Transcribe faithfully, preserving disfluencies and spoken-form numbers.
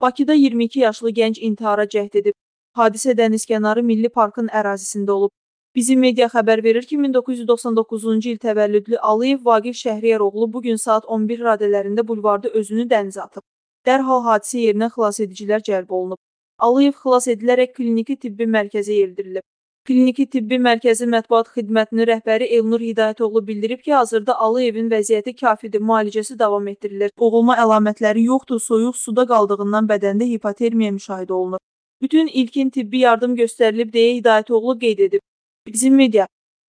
Bakıda iyirmi iki yaşlı gənc intihara cəhd edib. Hadisə Dənizkənarı Milli Parkın ərazisində olub. Bizim media xəbər verir ki, min doqquz yüz doxsan doqquzuncu il təvəllüdlü Aliyev Vaqif Şəhriyar oğlu bu gün saat on bir radələrində bulvarda özünü dənizə atıb. Dərhal hadisə yerinə xilasedicilər cəlb olunub. Aliyev xilas edilərək kliniki tibbi mərkəzə yeldirilib. Kliniki tibbi mərkəzi mətbuat xidmətinin rəhbəri Elnur Hidayətoğlu bildirib ki, hazırda Aliyevin vəziyyəti kafidir, müalicəsi davam etdirilir. Boğulma əlamətləri yoxdur, soyuq suda qaldığından bədəndə hipotermiya müşahidə olunur. Bütün ilkin tibbi yardım göstərilib deyə Hidayətoğlu qeyd edib. Bizim media